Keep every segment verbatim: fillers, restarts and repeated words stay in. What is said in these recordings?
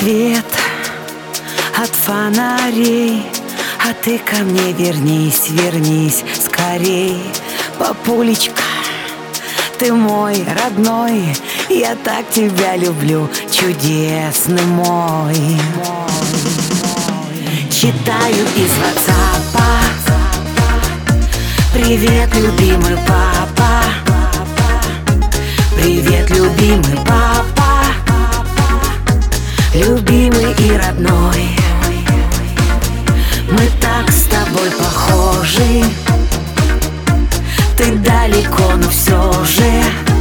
свет от фонарей, а ты ко мне вернись, вернись скорей. Папулечка, ты мой родной, я так тебя люблю, чудесный мой. Читаю из ватсапа: привет, любимый папа. Привет, любимый папа, любимый и родной. Мы так с тобой похожи, ты далеко, но все же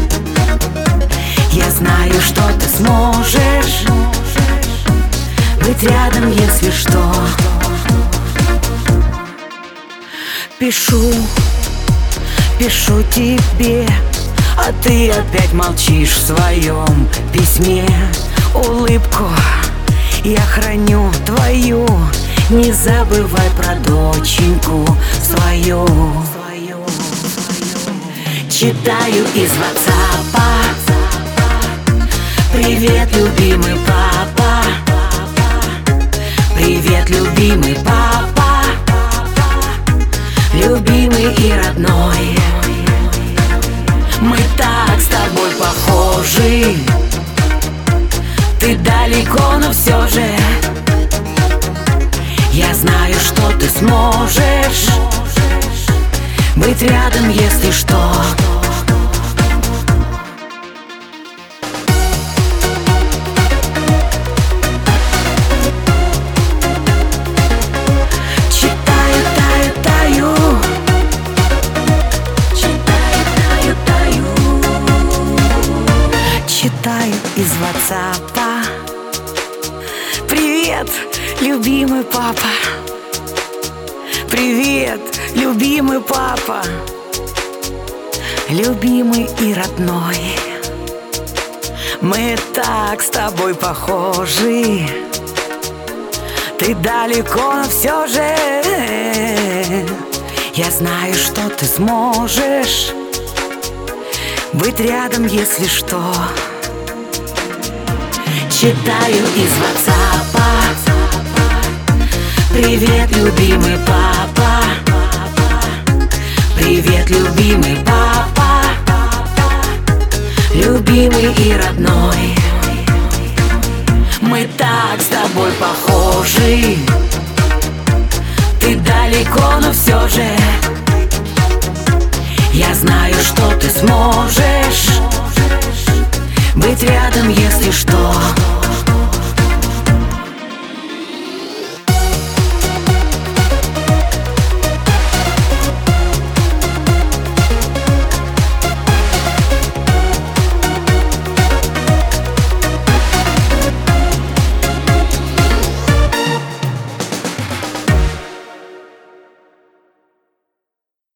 я знаю, что ты сможешь быть рядом, если что. Пишу, пишу тебе, а ты опять молчишь в своем письме. Улыбку я храню твою, не забывай про доченьку свою. Читаю из ватсапа: привет, любимый папа. Привет, любимый папа, любимый и родной. Мы так с тобой похожи, ты далеко, но все же я знаю, что ты сможешь быть рядом, если что. Читаю, таю, таю. Читаю, таю, таю. Читаю из ватсапа: привет, любимый папа. Привет, любимый папа, любимый и родной. Мы так с тобой похожи, ты далеко, но все же я знаю, что ты сможешь быть рядом, если что. Читаю из ватсапа: привет, любимый папа. Привет, любимый папа, любимый и родной. Мы так с тобой похожи, ты далеко, но все же я знаю, что ты сможешь быть рядом, если что.